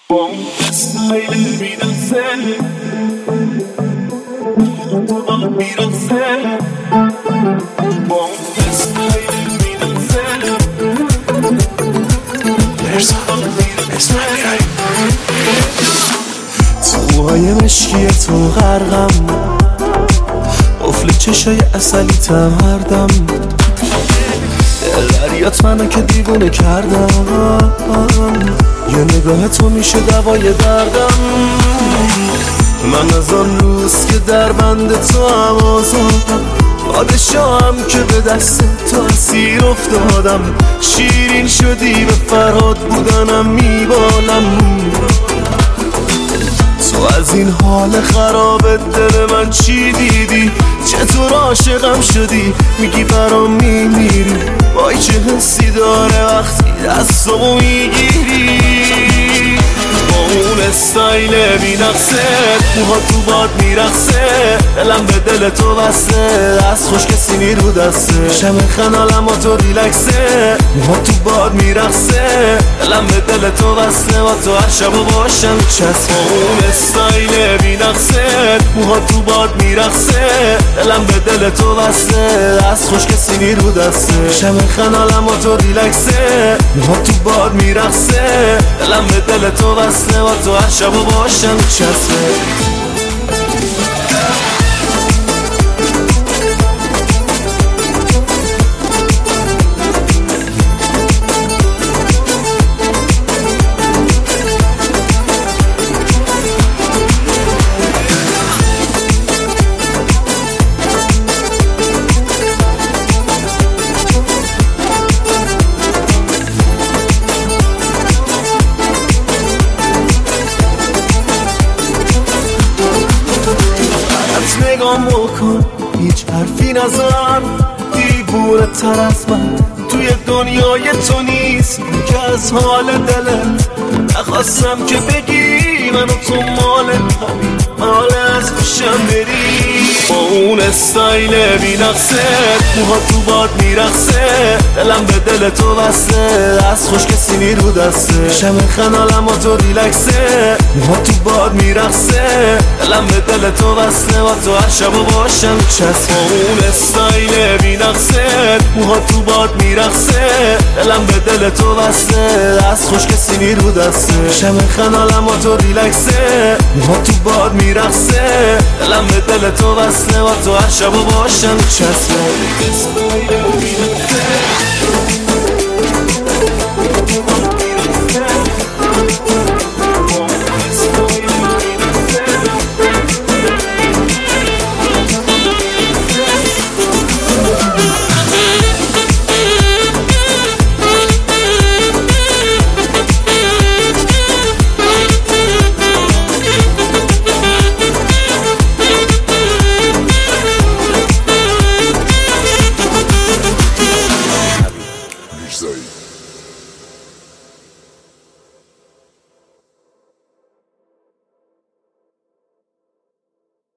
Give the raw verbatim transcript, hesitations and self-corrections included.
با اون اسمایل میرسه تو با میرسه با اون اسمایل میرسه توهای مشکی تو غرقم قفل چشای اصلی تم هردم دریات منو که دیوونه کردم یه نگاه تو میشه دوای دردم من از آن روز که در بند تو هم آزادم پادشاهم که به دست تو اسیر افتادم شیرین شدی به فرهاد بودنم میبالم تو از این حال خراب دل من چی دیدی چطور عاشقم شدی میگی برام میمیری وای چه حسی داره وقتی دستمو میگیری با اون استایل بی نقصه موها تو باد میرقصه دلم به دل تو بسته دست خوش کسی نیرو دسته شم خنالم و تو ریلکسه موها تو باد میرقصه دلم به دل تو بسته با تو هر شب و باشم چسب با اون استایل بی نقصه موها تو باد میرقصه دلم به دل تو بسته دست خوش کسی نیرو دسته شم خنالم و تو ریلکسه موها تو باد میرقصه دلم به دل تو بسته با تو هر شب و باشم چسبه نگام بکن هیچ حرفی نزن دیوونه تر از من توی دنیای تو نیست که از حال دلت نخواستم که بگی من و تو مال همین حال از پیشم بری با اون استایل بی نقصه موها تو باد میرقصه دلم به دل تو بسته دست خوش کسی نیرو دسته شم خنالم و تو ریلکسه موها تو باد میرقصه دلم به دل تو بسته با تو هر شب و باشم چسب با اون استایل بی نقصه موها تو باد میرقصه دلم به دل تو بسته دست خوش کسی نیرو دسته شم خنالم و تو ریلکسه موها تو باد میرقصه دلم به دل تو بسته با تو هر شب و باشم چسبه